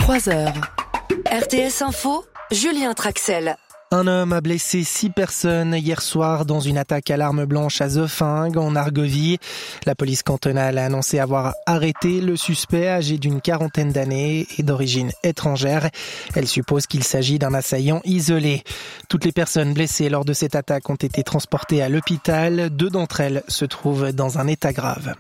3 heures. RTS Info, Julien Traxel. Un homme a blessé 6 personnes hier soir dans une attaque à l'arme blanche à Zofingue, en Argovie. La police cantonale a annoncé avoir arrêté le suspect âgé d'une quarantaine d'années et d'origine étrangère. Elle suppose qu'il s'agit d'un assaillant isolé. Toutes les personnes blessées lors de cette attaque ont été transportées à l'hôpital. 2 d'entre elles se trouvent dans un état grave.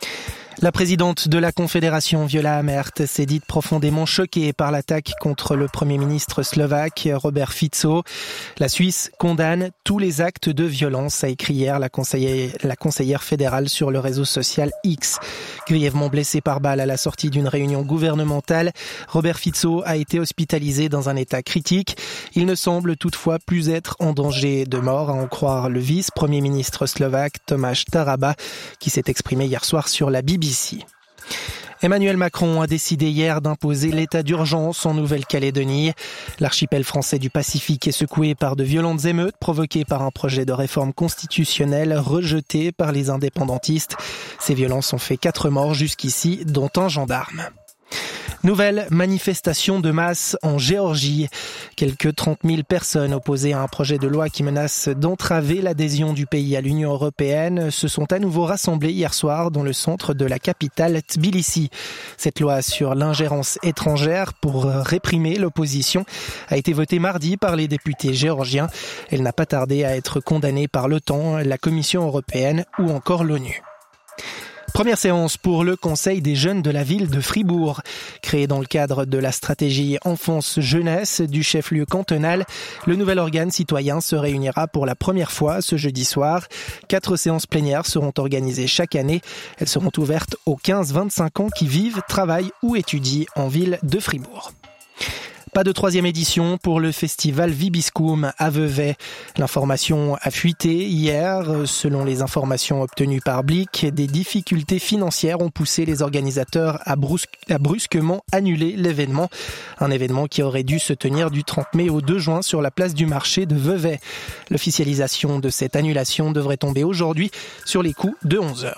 La présidente de la Confédération, Viola Amert, s'est dite profondément choquée par l'attaque contre le Premier ministre slovaque, Robert Fico. La Suisse condamne tous les actes de violence, a écrit hier la conseillère fédérale sur le réseau social X. Grièvement blessé par balle à la sortie d'une réunion gouvernementale, Robert Fico a été hospitalisé dans un état critique. Il ne semble toutefois plus être en danger de mort, à en croire le vice-premier ministre slovaque, Tomáš Taraba, qui s'est exprimé hier soir sur la BBC. Emmanuel Macron a décidé hier d'imposer l'état d'urgence en Nouvelle-Calédonie. L'archipel français du Pacifique est secoué par de violentes émeutes provoquées par un projet de réforme constitutionnelle rejeté par les indépendantistes. Ces violences ont fait 4 morts jusqu'ici, dont un gendarme. Nouvelle manifestation de masse en Géorgie. Quelques 30 000 personnes opposées à un projet de loi qui menace d'entraver l'adhésion du pays à l'Union européenne se sont à nouveau rassemblées hier soir dans le centre de la capitale Tbilissi. Cette loi sur l'ingérence étrangère pour réprimer l'opposition a été votée mardi par les députés géorgiens. Elle n'a pas tardé à être condamnée par l'OTAN, la Commission européenne ou encore l'ONU. Première séance pour le Conseil des jeunes de la ville de Fribourg. Créé dans le cadre de la stratégie enfance-jeunesse du chef-lieu cantonal, le nouvel organe citoyen se réunira pour la première fois ce jeudi soir. 4 séances plénières seront organisées chaque année. Elles seront ouvertes aux 15-25 ans qui vivent, travaillent ou étudient en ville de Fribourg. Pas de 3e édition pour le festival Vibiscum à Vevey. L'information a fuité hier. Selon les informations obtenues par Blick, des difficultés financières ont poussé les organisateurs à brusquement annuler l'événement. Un événement qui aurait dû se tenir du 30 mai au 2 juin sur la place du marché de Vevey. L'officialisation de cette annulation devrait tomber aujourd'hui sur les coups de 11h.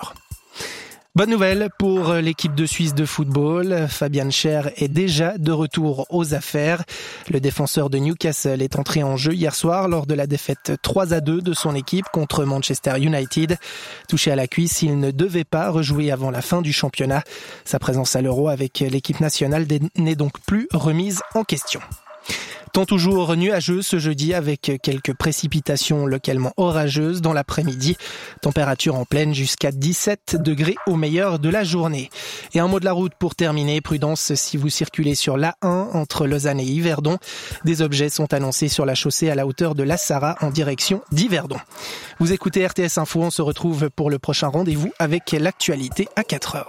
Bonne nouvelle pour l'équipe de Suisse de football. Fabian Schär est déjà de retour aux affaires. Le défenseur de Newcastle est entré en jeu hier soir lors de la défaite 3-2 de son équipe contre Manchester United. Touché à la cuisse, il ne devait pas rejouer avant la fin du championnat. Sa présence à l'Euro avec l'équipe nationale n'est donc plus remise en question. Temps toujours nuageux ce jeudi avec quelques précipitations localement orageuses dans l'après-midi. Température en pleine jusqu'à 17 degrés au meilleur de la journée. Et un mot de la route pour terminer. Prudence si vous circulez sur l'A1 entre Lausanne et Yverdon. Des objets sont annoncés sur la chaussée à la hauteur de La Sarraz en direction d'Yverdon. Vous écoutez RTS Info, on se retrouve pour le prochain rendez-vous avec l'actualité à 4h.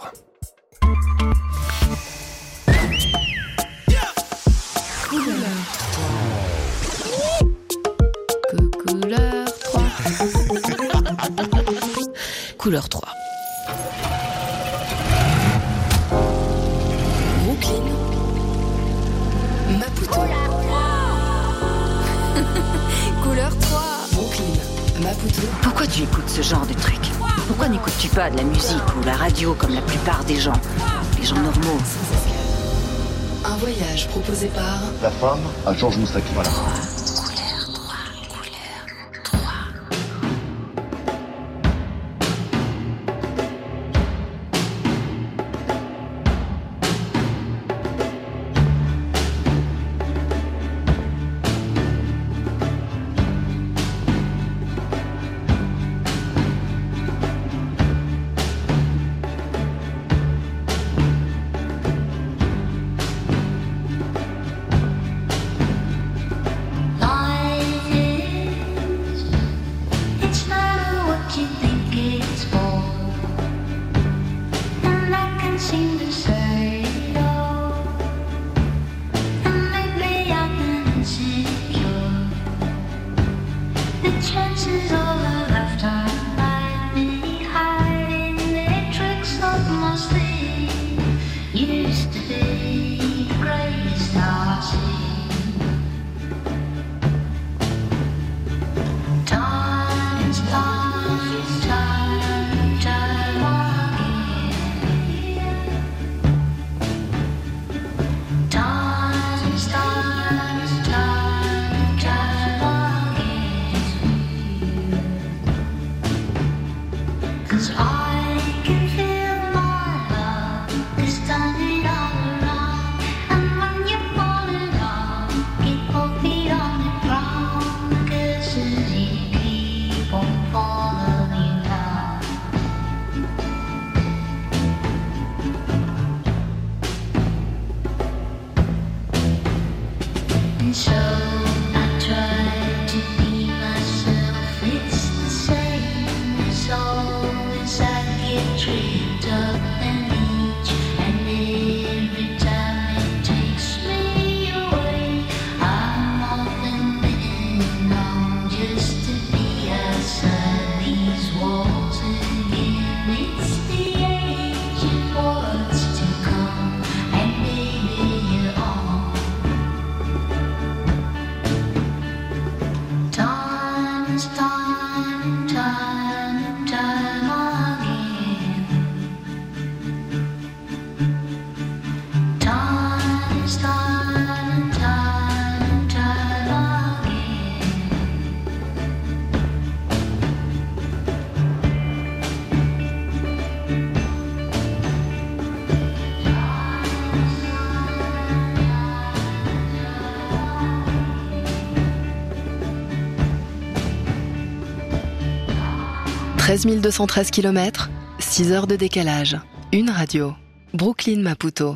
Couleur 3. Brooklyn, Maputo. Couleur 3. Brooklyn, Maputo. Pourquoi tu écoutes ce genre de truc ? Pourquoi n'écoutes-tu pas de la musique ou la radio comme la plupart des gens ? Les gens normaux. Un voyage proposé par la femme à Georges Moustaki. Voilà. 13 213 km, 6 heures de décalage. Une radio. Brooklyn Maputo.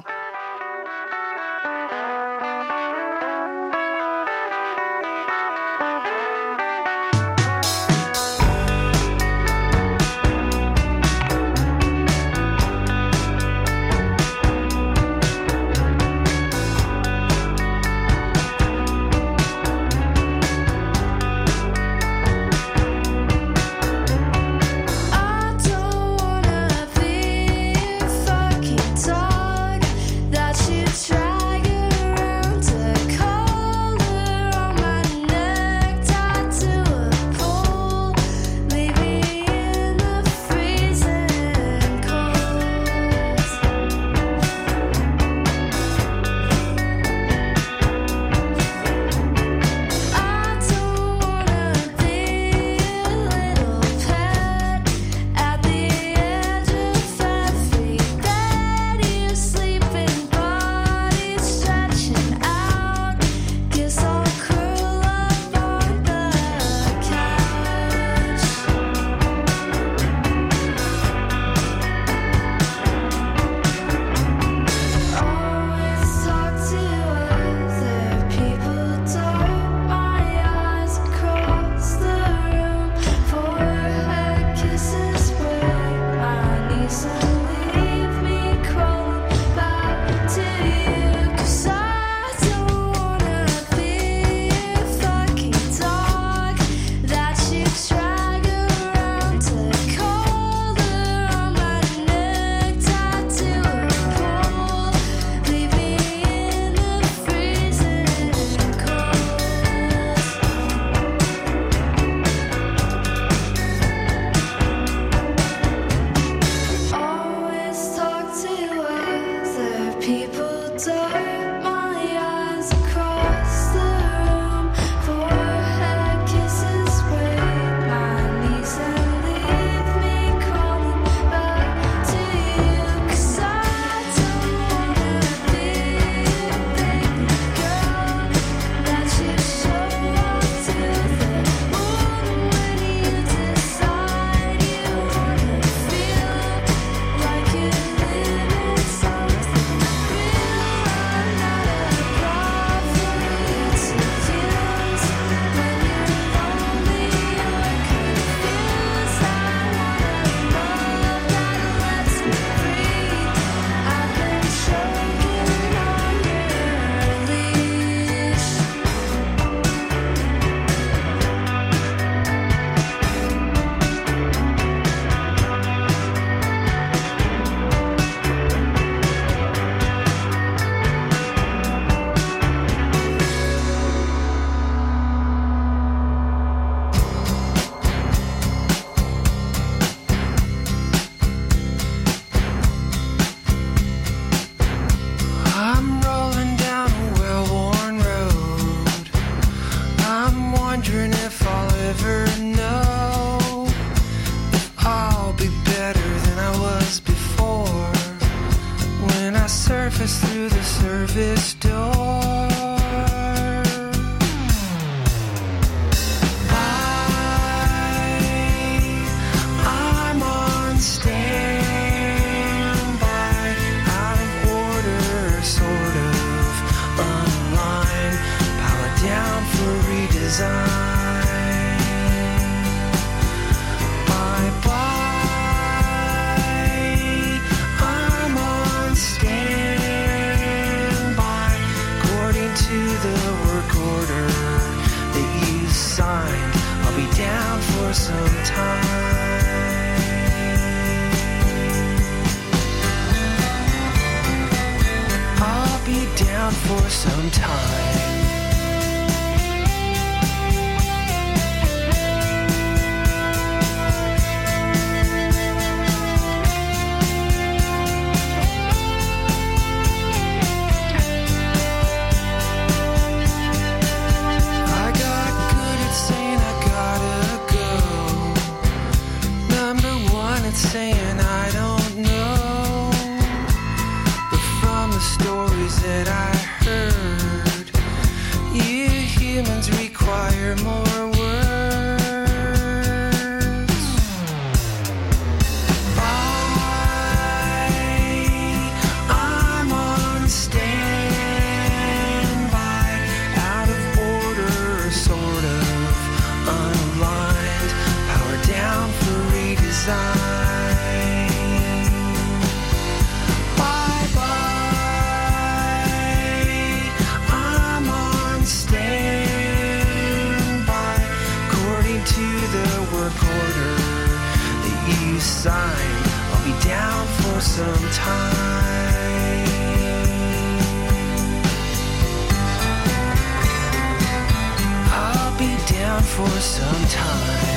the work order that you signed. I'll be down for some time. I'll be down for some time. Saying I don't know, but from the stories that I heard, you humans require more words. I'm on standby, out of order, sort of unaligned, power down for redesign. I'll be down for some time. I'll be down for some time.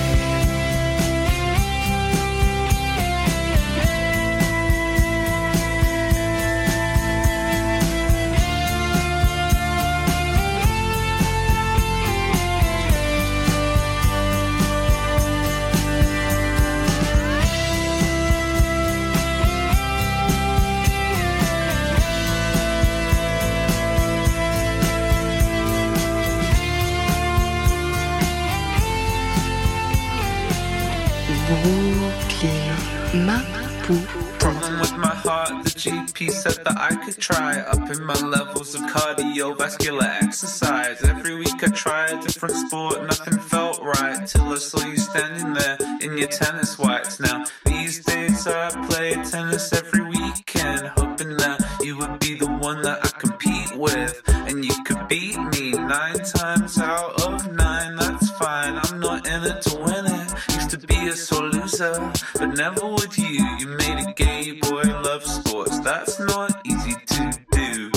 Brooklyn Maputo. Problem with my heart, the GP said that I could try upping my levels of cardiovascular exercise. Every week I try a different sport, nothing felt right, till I saw you standing there in your tennis whites. Now these days I play tennis every weekend, hoping that you would be the one that I compete with, and you could beat me 9 times out of 9. That's fine, I'm not in it to win it. Used to be a sore loser, but never with you. You made a gay boy love sports, that's not easy to do,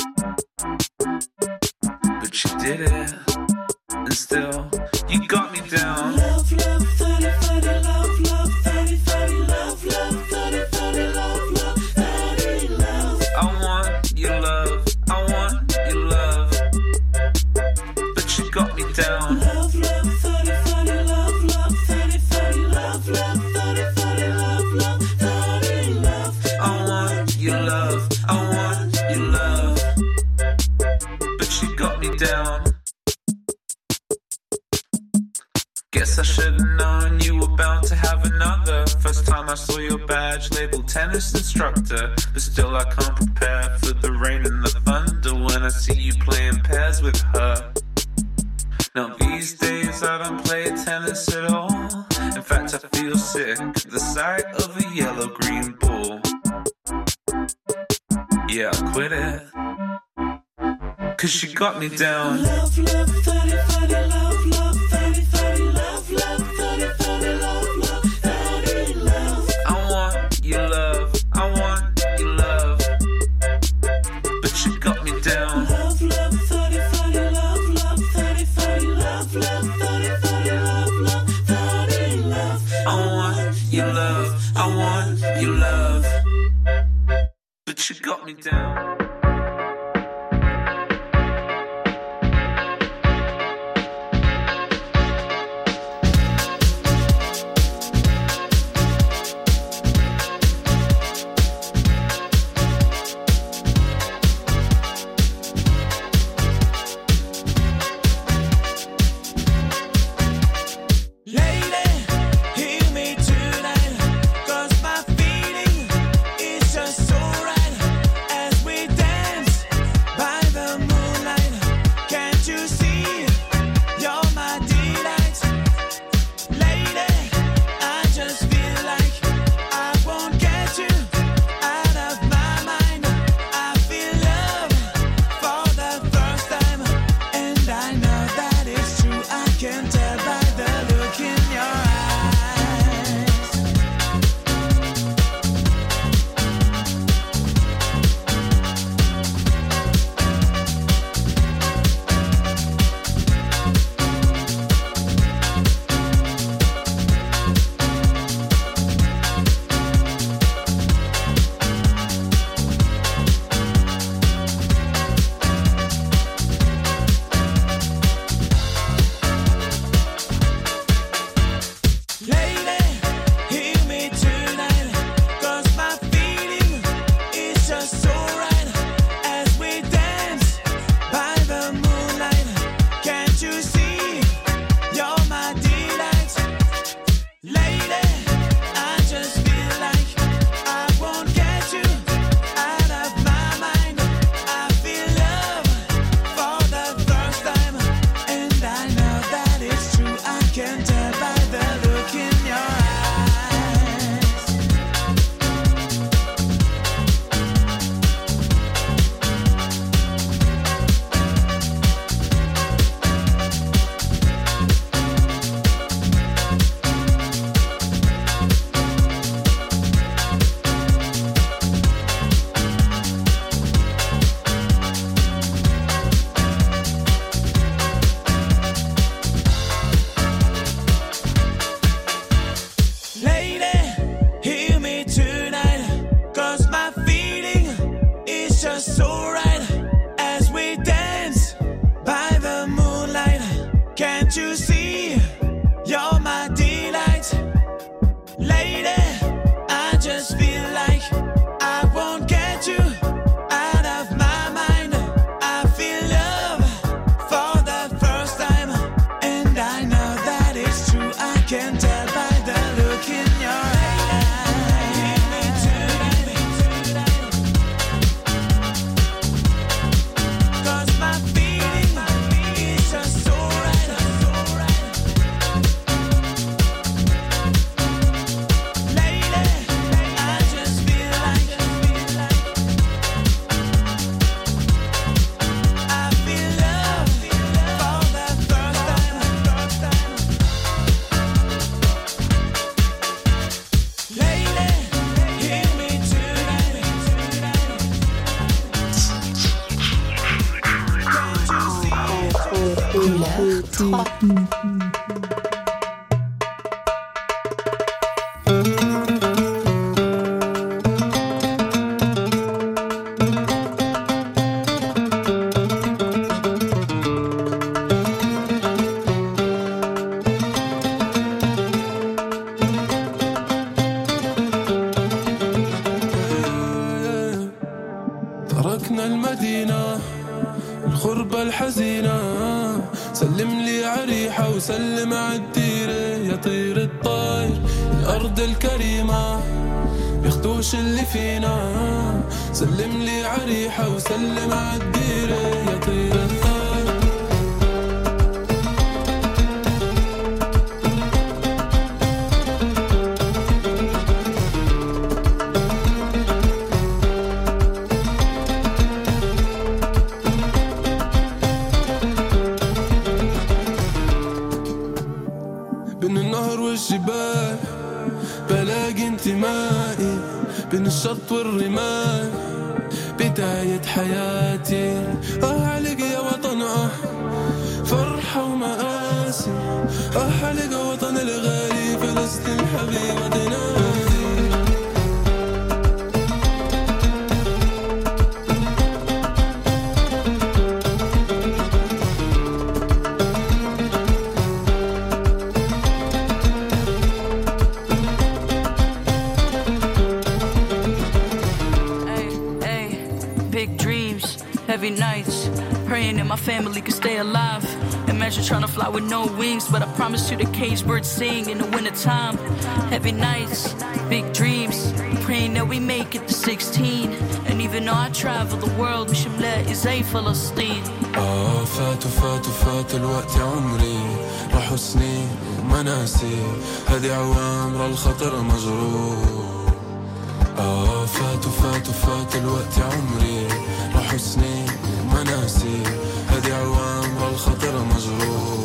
but you did it, and still you got me down. Love, love, 30, 30, love, love, 30, 30, love, love, 30, 30, love, love, 30, love. I want your love, I want your love, but you got me down. Love, love, 30, 30, love, love, 30, 30, love, love, 30, 30, love, love, 30, love. I want your love, I want your love, but you got me down. Guess I should've known you were bound to have another. First time I saw your badge labeled tennis instructor, but still I can't prepare for the rain and the thunder when I see you playing pairs with her. Now these days I don't play tennis at all. In fact I feel sick at the sight of a yellow-green ball. Yeah, I quit it, 'cause you got me down. Love, love, 30, 30, love, love, 30, 30, love, love, 30, 30, love, love, 30, love. I want your love, I want your love, but you got me down. Love, love, 30, 30, love, love, 30, 30, love, love, 30, 30, love, love, 30, love. I want your love, I want your love, but you got me down. As Couleur 3. تركنا المدينة الغربة الحزينة سلم لي عريحة وسلم عالديرة يا طير الطاير الأرض الكريمة بياخدوش اللي فينا سلم لي عريحة وسلم عالديرة يا طير الطاير بين النهر والجبال بلاقي انتمائي بين الشط والرمال بداية حياتي عليك يا وطن فرحة ومآسي عليك وطن الغالي فلسطين حبيبتنا Heavy nights, praying that my family could stay alive. Imagine trying to fly with no wings, but I promise you the cage birds sing in the wintertime. Heavy nights, big dreams, praying that we make it to 16. And even though I travel the world, مش ملاقي زي فلسطين. فات الوقت يا عمري راحوا سنين ومناسي هذه عوامر الخطر مجروح. فات الوقت يا عمري راحوا سنين ومناسي هذه عوامر الخطر مجروح.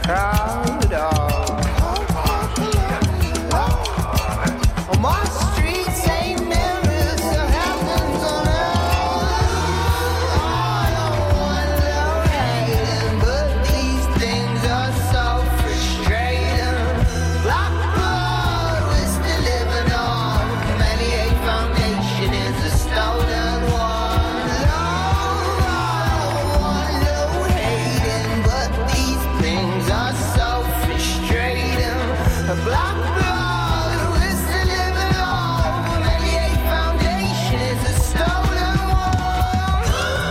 crowd of. My streets ain't mirrors to heavens on earth. I don't want no hating, but these things are so frustrating. Black blood we're still living on. Many a foundation is a stolen one. I don't want no hating, but these things are so frustrating. Black blood we're still living on. Many a foundation is a stolen one.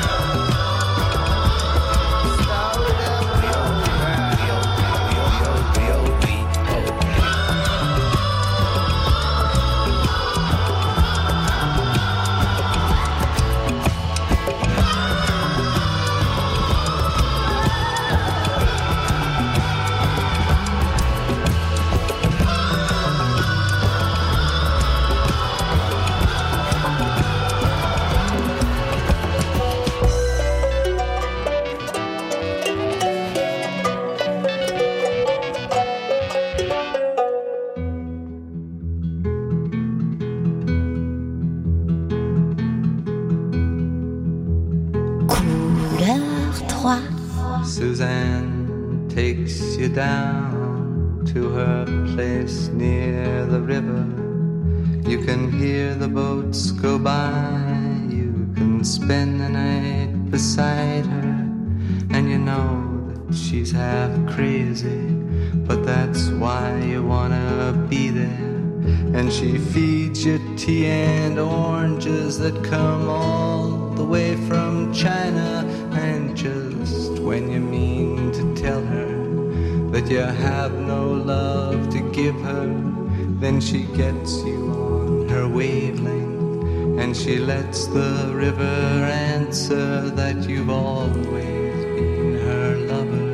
Suzanne takes you down to her place near the river. You can hear the boats go by. You can spend the night beside her. And you know that she's half crazy, but that's why you wanna be there. And she feeds you tea and oranges that come all the way from China. And just when you mean to tell her that you have no love to give her, then she gets you on her wavelength, and she lets the river answer that you've always been her lover.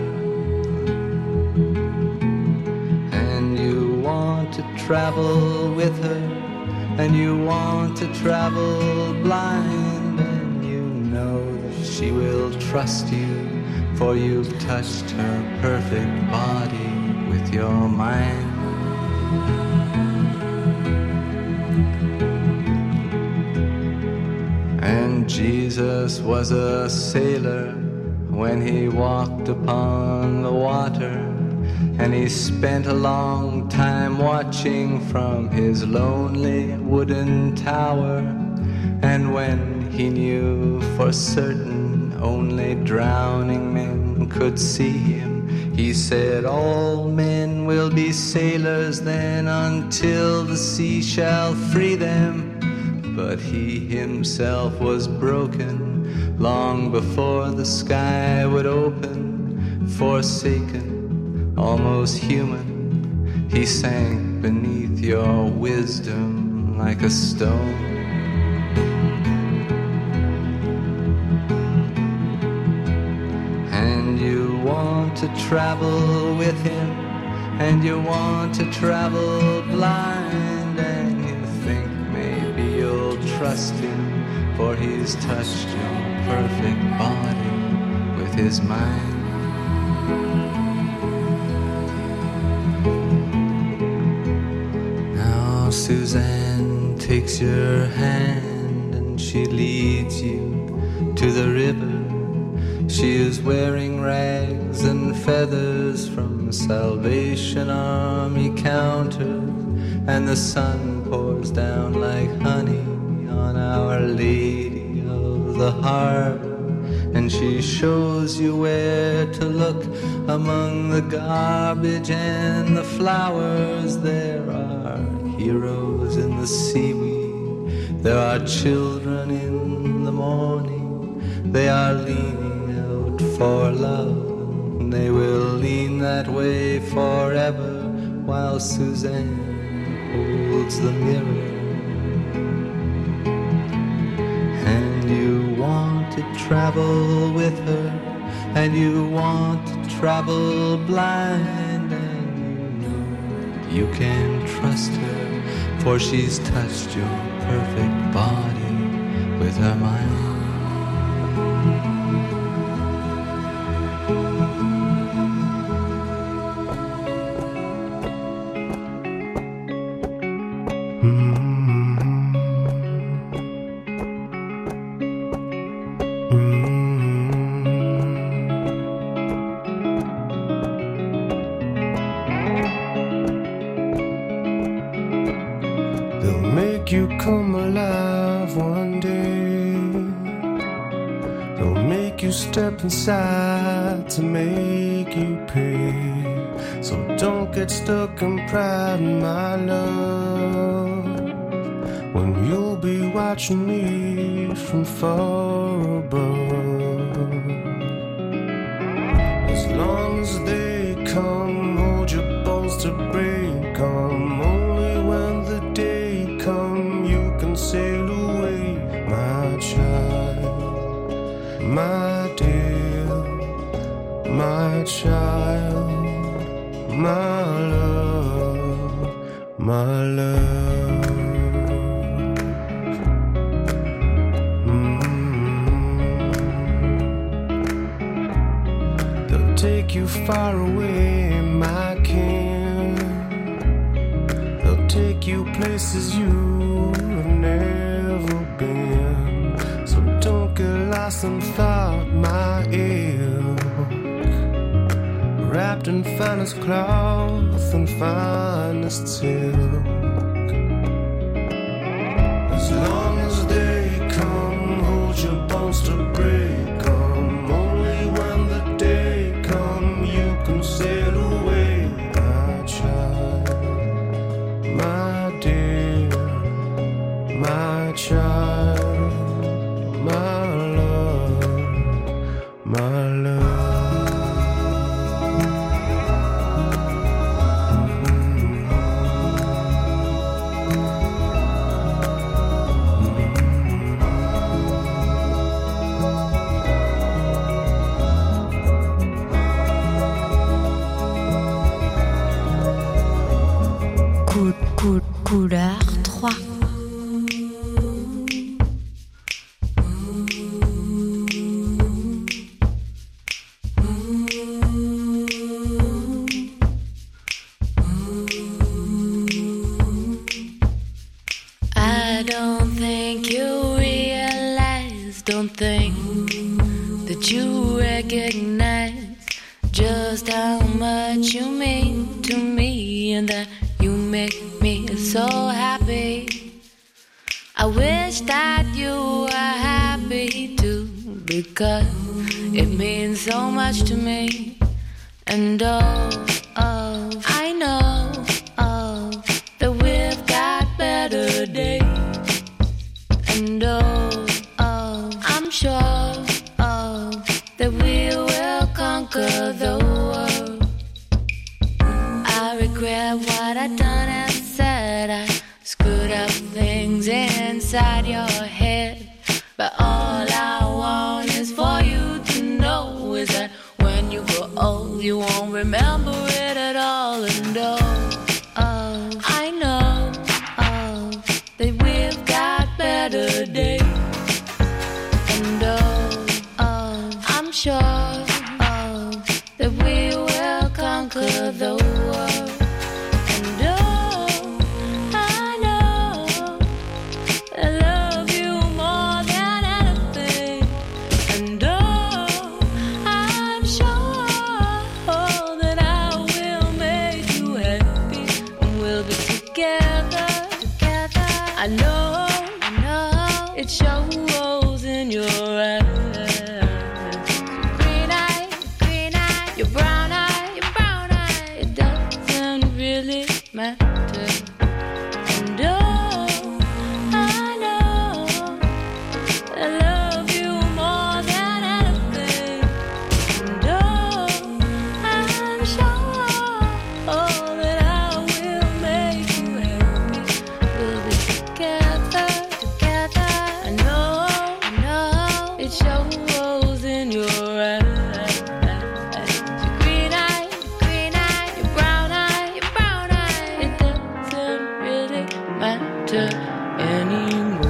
And you want to travel with her, and you want to travel blind, and you know that she will trust you, for you've touched her perfect body with your mind. And Jesus was a sailor when he walked upon the water, and he spent a long time watching from his lonely wooden tower. And when he knew for certain only drowning men could see him, he said, all men will be sailors then until the sea shall free them. But he himself was broken long before the sky would open. Forsaken, almost human, he sank beneath your wisdom like a stone. And you want to travel with him, and you want to travel blind, and you think maybe you'll trust him, for he's touched your perfect body with his mind. Now Suzanne takes your hand and she leads you to the river. She is wearing rags and feathers from Salvation Army counters, and the sun pours down like honey on Our Lady of the Harbor. And she shows you where to look among the garbage and the flowers. There are heroes in the seaweed, there are children in the morning. They are leaning out for love, and they will lean that way forever, while Suzanne holds the mirror. And you want to travel with her, and you want to travel blind, and you know you can trust her, for she's touched your perfect body with her mind. make you come alive one day. They'll make you step inside to make you pay. So don't get stuck in pride, my love, when you'll be watching me from far above. As long as they come, hold your bones to break them. Only when the day come you can sail away, my child, my dear, my child, my love, my love. They'll take you far away, my king. They'll take you places you have never been. So don't get lost in thought, my ilk, wrapped in finest cloth and finest silk. As long as they come, hold your bones to break them. Only when the day come you can sail away, my child, my dear, my child, my love, my love. Couleur 3. I don't think you realize, don't think that you recognize just how much you mean to me, and that you make me so happy. I wish that you were happy too, because it means so much to me. And I know that we've got better days. And I'm sure that we will conquer the world. I regret what I done and said. I screwed up things inside your head. But all I want is for you to know is that when you grow old, you won't remember it at all. And I know that we've got better days. And I'm sure that we will conquer the world. And I know I love you more than anything. And I'm sure that I will make you happy, and we'll be together. I know it shows in your eyes. Green eye, your brown eye, it doesn't really matter. And I know I love you more than anything. And I'm sure that I will make you happy. We'll be together. I know it shows in your eyes. Your green eye, your brown eye, it doesn't really matter anymore.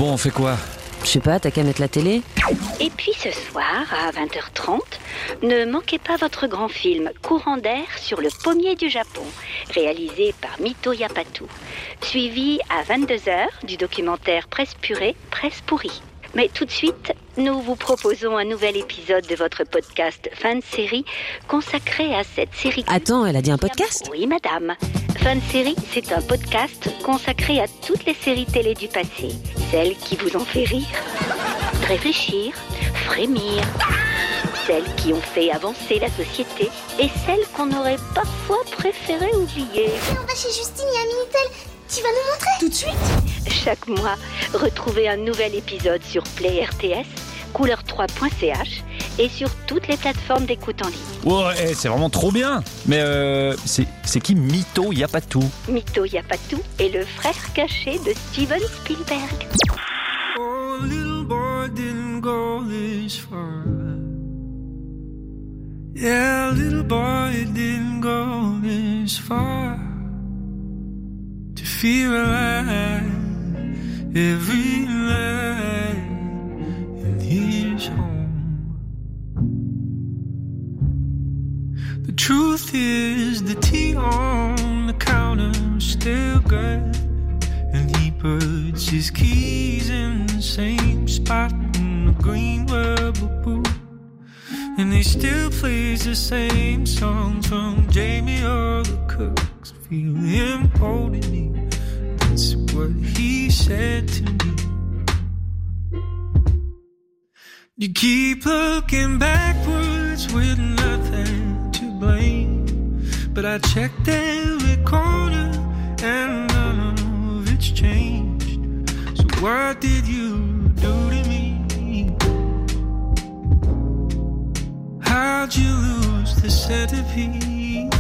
Bon, on fait quoi? Je sais pas, t'as qu'à mettre la télé. Et puis ce soir, à 20h30, ne manquez pas votre grand film Courant d'air sur le pommier du Japon, réalisé par Mito Yapatu. Suivi à 22h du documentaire Presse purée, Presse pourrie. Mais tout de suite, nous vous proposons un nouvel épisode de votre podcast Fin de série consacré à cette série... Attends, elle a dit un podcast ? Oui, madame. Fin de série, c'est un podcast consacré à toutes les séries télé du passé. Celles qui vous ont fait rire, réfléchir, frémir. Celles qui ont fait avancer la société et celles qu'on aurait parfois préféré oublier. On va chez Justine et à Minitel. Tu vas nous montrer tout de suite? Chaque mois, retrouvez un nouvel épisode sur Play RTS, couleur3.ch et sur toutes les plateformes d'écoute en ligne. Ouais, c'est vraiment trop bien. Mais c'est qui Mito Yapatu? Mito Yapatu est le frère caché de Steven Spielberg. Oh, little boy didn't go this far. Yeah, little boy didn't go this far. To feel alive every night in his home. The truth is the tea on the counter is still good, and he puts his keys in the same spot in the green rubber boot, and he still plays the same songs from Jamie or the Cooks. Feel him holding me, that's what he said to me. You keep looking backwards with nothing to blame, but I checked every corner and none of it's changed. So what did you do to me? How'd you lose the centerpiece?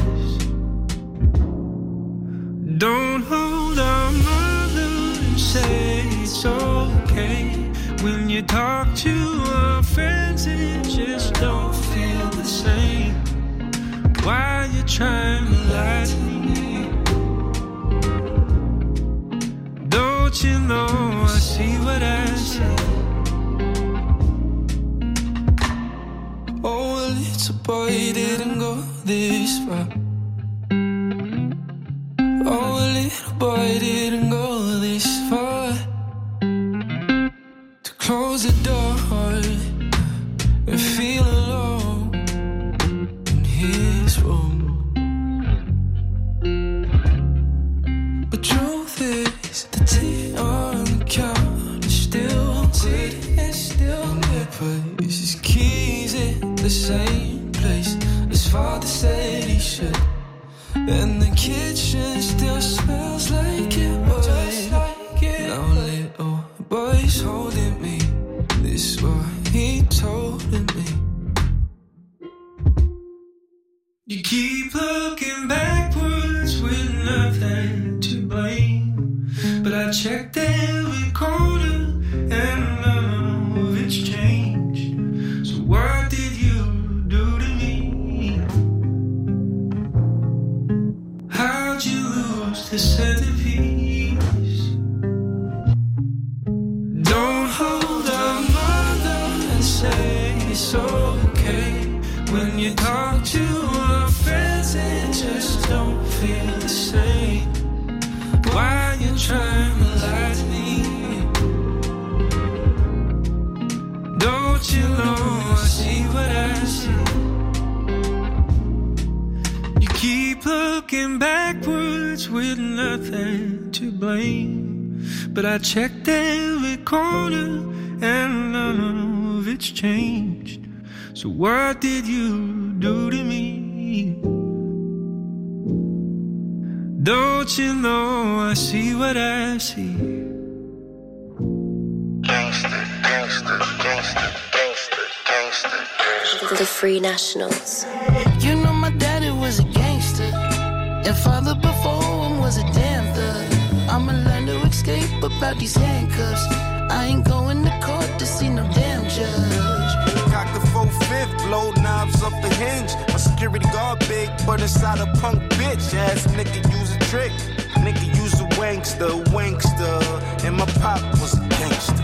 Don't hold our mother and say it's okay. When you talk to our friends, it just don't feel the same. Why you trying to lie to me? Don't you know I see what I see? Oh, a little boy didn't go this far. Oh, a little boy didn't go this far to close the door and feel alone in his room. But truth is, the tea on the counter is still sitting, and still there, but his keys in the same place his father said he should. And the kitchen still smells like it was. Now little boy's holding me. This is what he told me. You keep looking backwards with nothing to blame, but I checked every corner and none of it's changed. So what did you do to me? How'd you lose the centerpiece? Don't hold our mother and say it's okay. When you talk to our friends, it just don't feel the same. Why you trying to lie to me? Don't you know I see what I see? Keep looking backwards with nothing to blame, but I checked every corner and none of it's changed. So what did you do to me? Don't you know I see what I see? Gangster, gangster, gangster, gangster, gangster. The Free Nationals. You know my daddy was a gangster, and father before him was a damn thug. I'ma learn to escape about these handcuffs. I ain't going to court to see no damn judge. Cock the 4/5, blow knobs up the hinge. My security guard big, but inside a punk bitch. Ass nigga use a trick. Nigga, you's a wankster, and my pop was a gangster.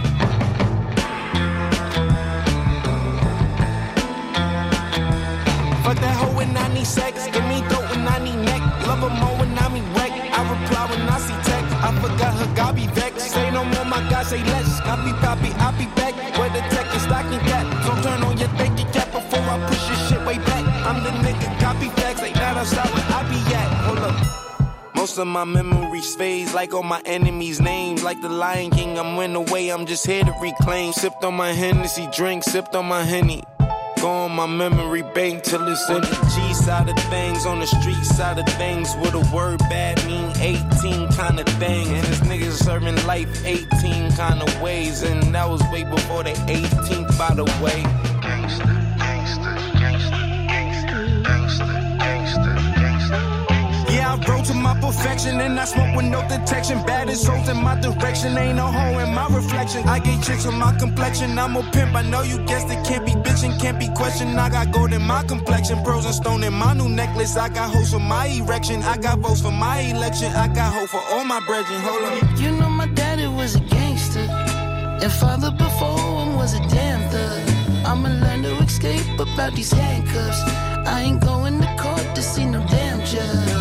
Fuck that hoe when I need sex, give me dope when I need neck. Love her more when I mean wreck. I reply when I see text. I forgot her, God be vexed. Say no more, my God, say less. Copy, poppy, I be back. Where the tech is stocking cap. Don't turn on your thinking cap before I push your shit way back. I'm the nigga, copy facts. Ain't that outside where I be at. Hold up. Most of my memories phase like all my enemies' names. Like the Lion King, I'm went away, I'm just here to reclaim. Sipped on my Hennessy drink, sipped on my Henny. Go on my memory bank till it's on the G side of things. On the street side of things, with a word bad mean 18 kind of thing. And this niggas serving life 18 kind of ways. And that was way before the 18th, by the way. Gangsta, gangsta, gangsta, gangsta, gangsta, gangsta, gangsta. Yeah, I rode to my perfection and I smoke with no detection. Baddest souls in my direction, ain't no hoe in my reflection. I get chicks on my complexion, I'm a pimp, I know you guessed it. Can't be bitchin', can't be questioned. I got gold in my complexion, pearls and stone in my new necklace. I got hoes for my erection, I got votes for my election. I got hope for all my brethren, hold up. You know my daddy was a gangster, and father before him was a damn thug. I'ma learn to escape about these handcuffs. I ain't going to court to see no damn judge.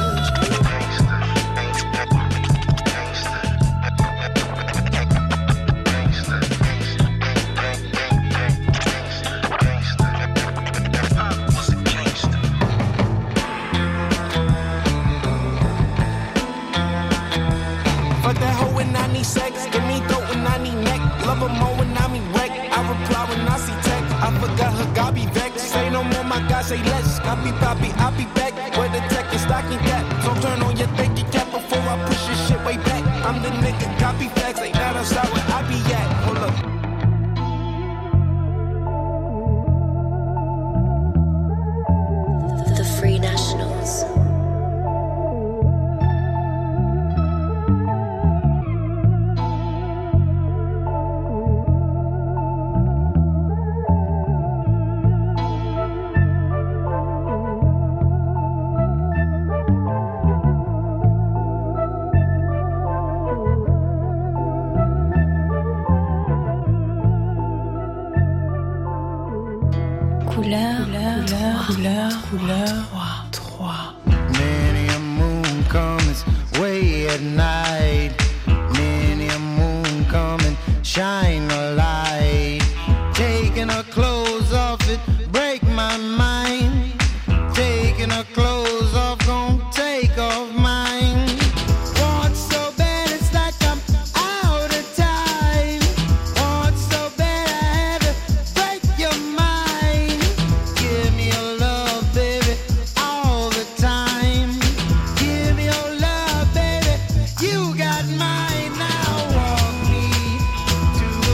Fuck that hoe when I need sex, give me dope when I need neck. Love her more when I mean wreck. I reply when I see text. I forgot her, God be vexed. Say no more, my God, say less. Copy, poppy, I be back. Where the tech is stocking cap. Don't turn on your thinking cap before I push your shit way back. I'm the nigga, copy facts. Ain't that outside where I be at. Hold up. The Free Nationals. Couleur 3. Many a moon comes way at night. Many a moon come and shine a light. Taking her clothes off, it break my mind. Taking her clothes off, gon' take off mine. What's so bad, it's like I'm out of time. What's so bad, I had to break your mind. Give me your love, baby, all the time. Give me your love, baby, you got mine. Now walk me to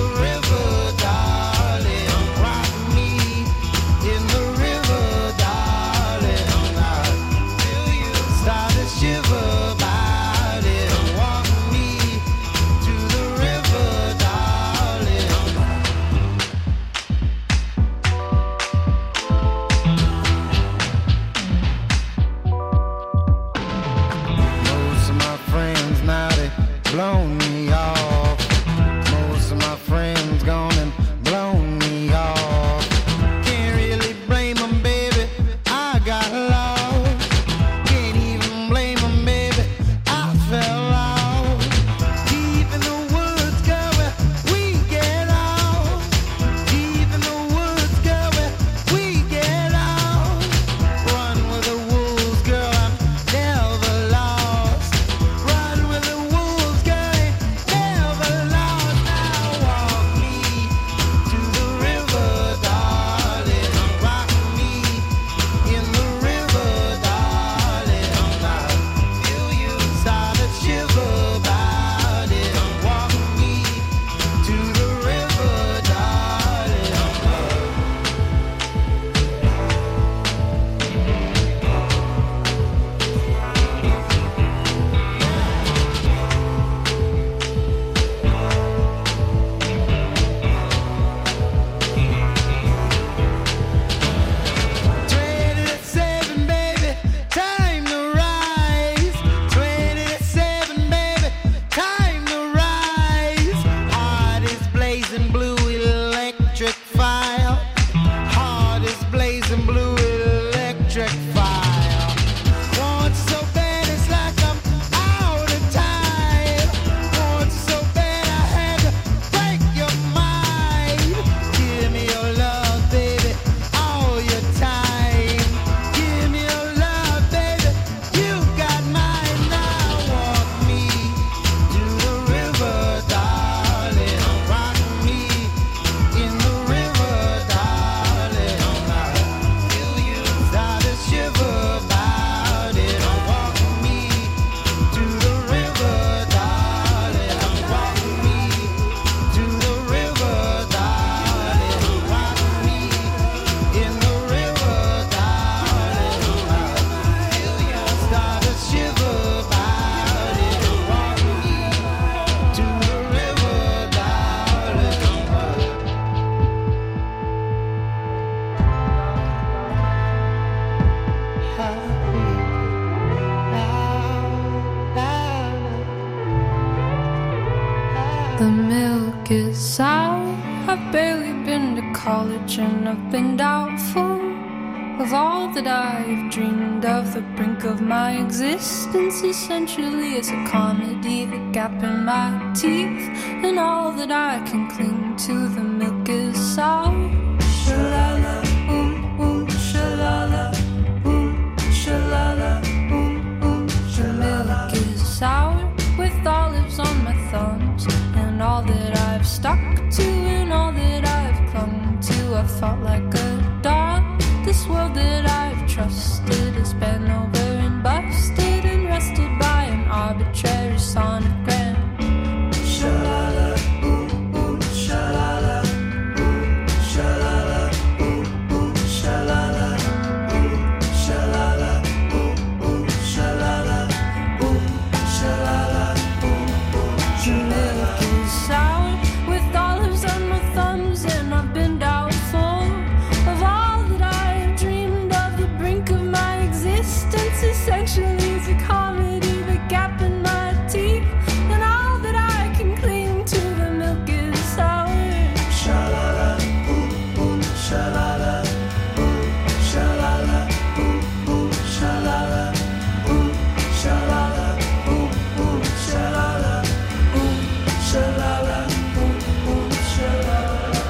The milk is sour. I've barely been to college and I've been doubtful of all that I've dreamed of. The brink of my existence essentially is a comedy. The gap in my teeth and all that I can cling to. The milk is sour. Shalala, shalala, shalala, the milk is sour with olives on my thumbs. And all that I've stuck to and all that I've clung to, I felt like a dog. This world that I've trusted has been over and busted and rested by an arbitrary sonogram. Shalala, shalala, shalala, shalala, shalala, shalala, shalala. The milk is sour with olives on my thumbs, and I've been doubtful of all that I've dreamed of. The brink of my existence essentially is a comedy. The gap in my teeth and all that I can cling to. The milk is sour. Shalala, shalala, shalala, shalala, shalala, shalala. Shalala, shalala.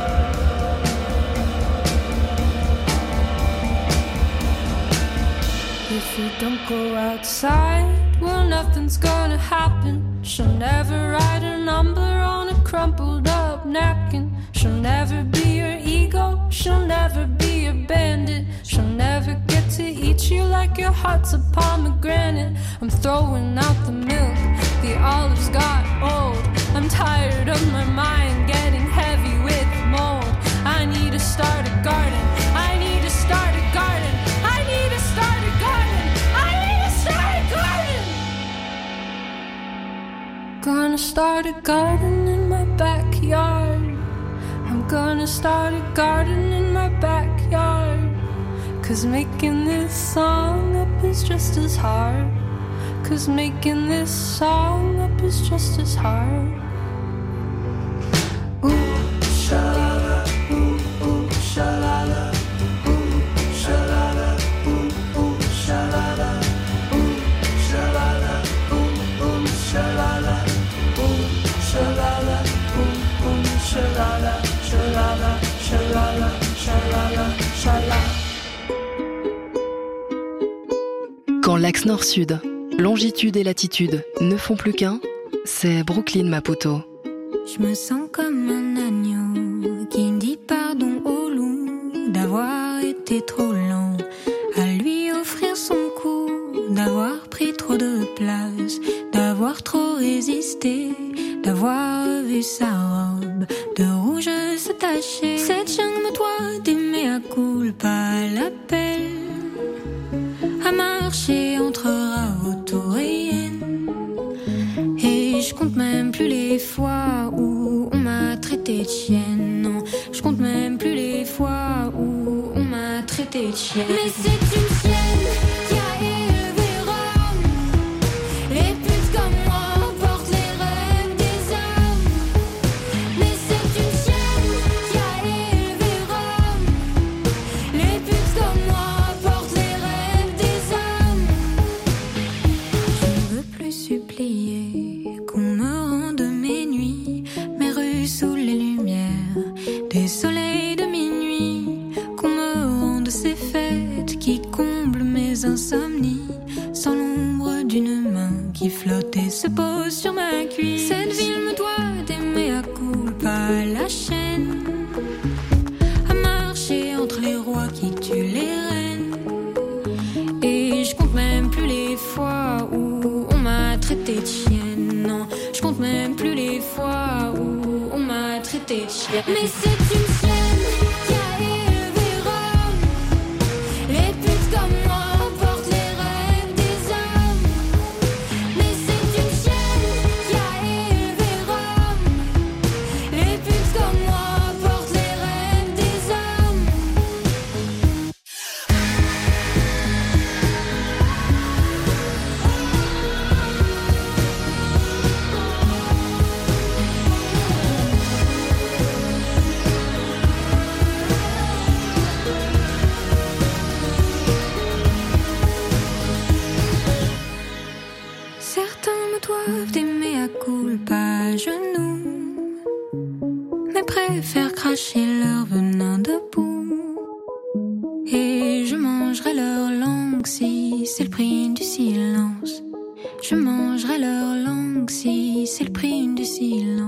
If we don't go outside, well, nothing's gonna happen. She'll never write a number on a crumpled up napkin. She'll never be your ego, she'll never be your bandit. She'll never get to eat you like your heart's a pomegranate. I'm throwing out the milk, the olives got old. I'm tired of my mind getting heavy with mold. I need to start a garden, I need to start a garden, I need to start a garden, I need to start a garden. Gonna start a garden in my backyard. I'm gonna start a garden in my backyard. 'Cause making this song up is just as hard. 'Cause making this song up is just as hard. Shalala, shalala, shalala, shalala, shalala, shalala, shalala, shalala, shalala, shalala, shalala, shalala. Quand l'axe nord-sud, longitude et latitude ne font plus qu'un, c'est Brooklyn Maputo. Je me sens comme un agneau qui dit pardon au loup d'avoir été trop lent à lui offrir son cou, d'avoir pris trop de place, d'avoir trop résisté, d'avoir vu sa robe de rouge se tacher. Cette jungle me doit d'aimer à culpa l'appel à marcher entre Raotoréennes. Et je compte même plus les fois où on m'a traité de chienne. Non, je compte même plus les fois où on m'a traité de chienne. Mais c'est une chienne qui a élevé Rome. Les putes comme moi portent les rêves des hommes. Mais c'est une chienne qui a élevé Rome. Les putes comme moi portent les rêves des hommes. Je ne veux plus supplier qu'on me rende mes nuits, mes rues sous les lumières des soleils de minuit, qu'on me rende ces fêtes qui comblent mes insomnies, sans l'ombre d'une main qui flotte et se pose sur ma cuisse. Cette ville me doit d'aimer à culpa la chaîne, à marcher entre les rois qui tuent les reines. Et je compte même plus les fois où on m'a traité de chienne. Non, je compte même plus les fois où on m'a traité de chienne. Mais c'est une chienne qui a élevé Rome. Les putes comme moi portent les rêves des hommes. Mais c'est une chienne qui a élevé Rome. Les putes comme moi portent les rêves des hommes. doivent des mea culpa à genoux, mais préfèrent cracher leur venin debout. Et je mangerai leur langue si c'est le prix du silence. Je mangerai leur langue si c'est le prix du silence.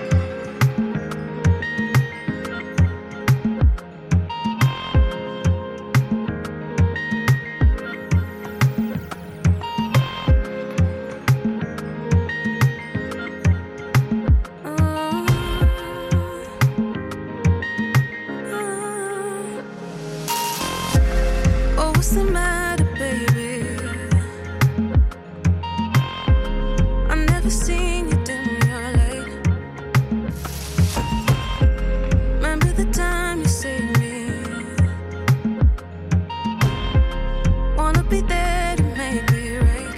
Oh, what's the matter, baby? I've never seen you dim your light. Remember the time you saved me? Wanna be there to make it right.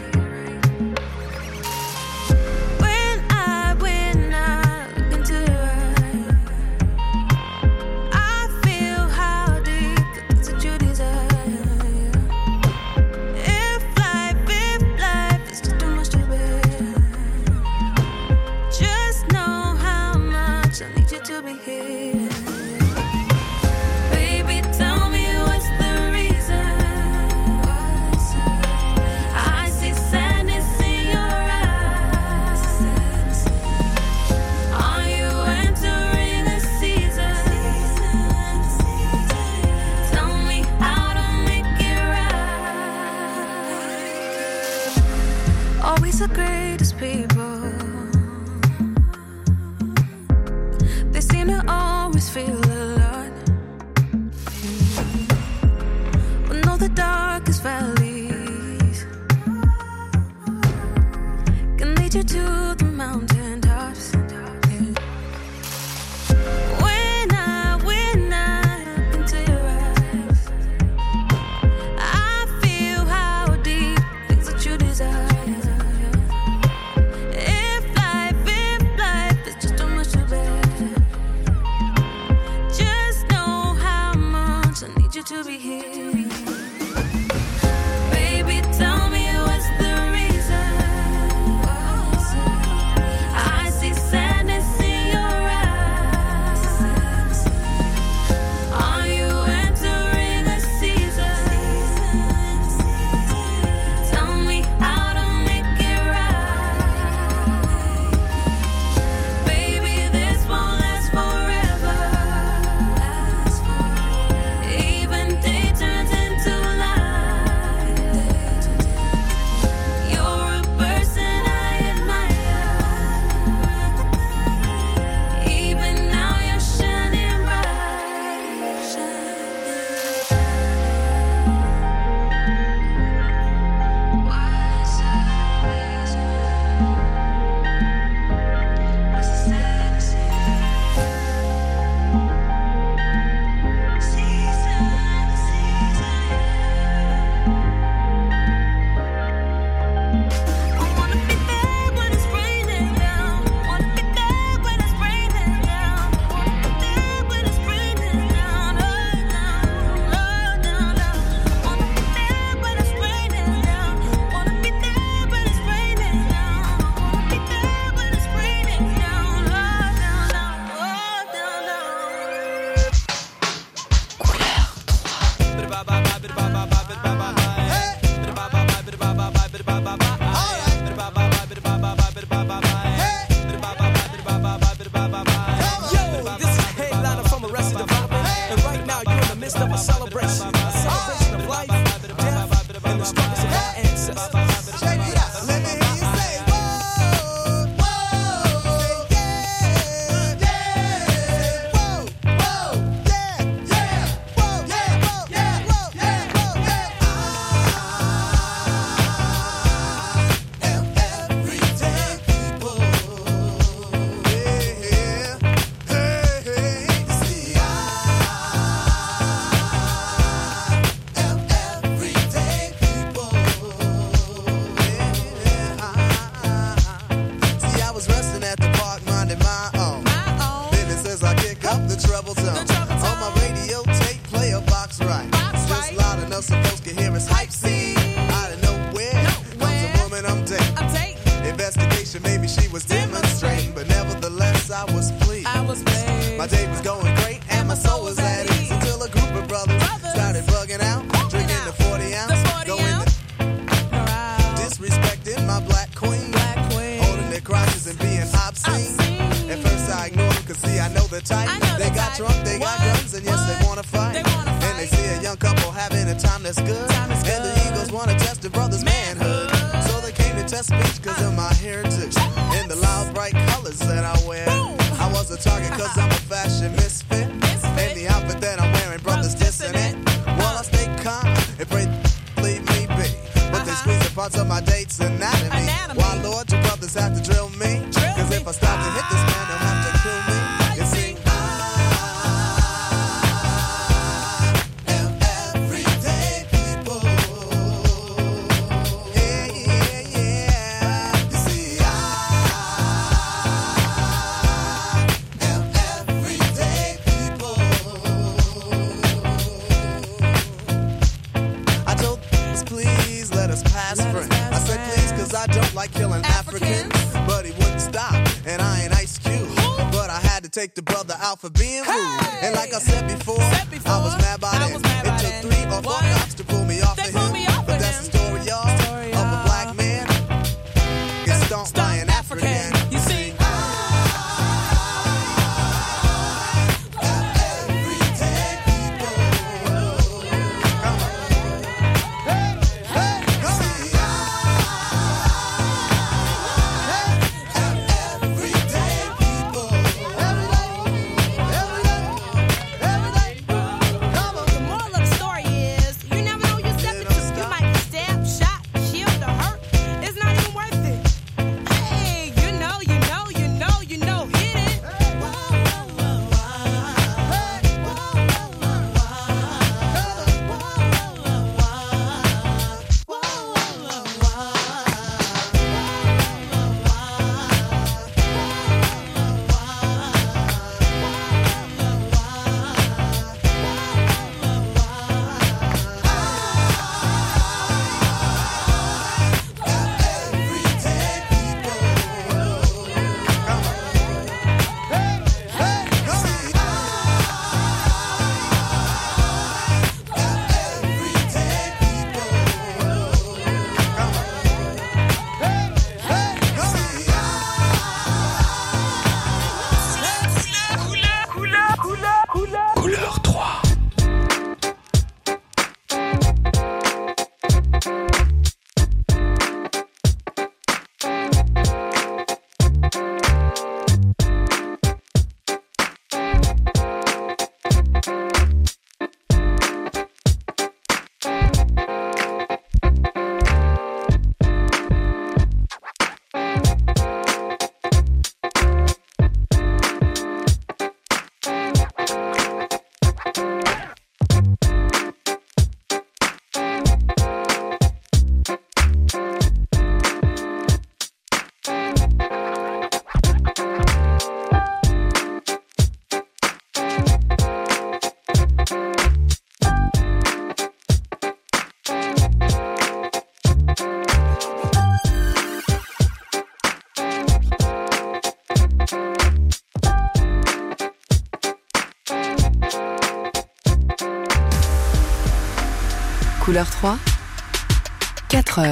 When I look into your eyes, I feel how deep the things that you desire. If life is just too much to bear, just know how much I need you to be here. Baby, tell me what's the reason. I see sadness in your eyes. Are you entering a season? Tell me how to make it right. Always the greatest people, they seem to always feel a lot. But know the darkest valleys can lead you to the mountain tops. When I look into your eyes, I feel how deep things that you desire. If life is just too much to bear, just know how much I need you to be here. Baby, tell me what's the reason. I see sadness in your eyes. Are you entering a season? Tell me how to make it right. Baby, this won't last forever. Even day turns into light. You're a person I admire. Even now you're shining bright. What's the sadness I wanna be there when it's raining down. Wanna be there when it's raining down. Wanna be there when it's raining down. Oh, down, oh, down, down. Wanna be there when it's raining down. Wanna be there when it's raining down. Wanna be there when it's raining down. Oh, down, down, oh, down, Yo, this is Headliner from Arrested Development, and right now you're in the midst of a celebration of life, death, and the struggles of our ancestors. Check it out. Let me hear you say, whoa, whoa, yeah, yeah, whoa, whoa, yeah, yeah, whoa, yeah, whoa, yeah, whoa, yeah, whoa, yeah. I am everyday people. Yeah, hey, hey, see, I am everyday people. My day was going great and my soul was at ease until a group of brothers started bugging out, drinking the 40 ounce, going disrespecting my black queen, holding their crotches and being obscene. At first I ignored them, cause see I know the type. They got drunk, they got guns, and yes they wanna fight. And they see a young couple having a time that's good, and the egos wanna test the brother's manhood. So they came to test speech cause of my heritage and the loud bright colors that I wear. I was a target cause I'm a fashion misfit, and the outfit that I'm wearing, brothers dissing it. While I stay calm and pray leave me be, but they squeeze the parts of my date's anatomy. Why Lord, you brothers have to drill me, cause if I stop to hit this man, they'll have to kill me. You see, I am everyday people. Yeah, yeah, yeah. You see, I am everyday people. I told us, please let us pass friends. I said please cause I don't like killing Africans. But he wouldn't stop, and I ain't Ice Cube. But I had to take the brother out for being rude. And like I said before, I was mad by then. It took 3 or 4 cops to pull me off of him. But that's the story, y'all, of a black man gets stomped by an African. You see, Couleur 3. Couleur 3, 4 heures.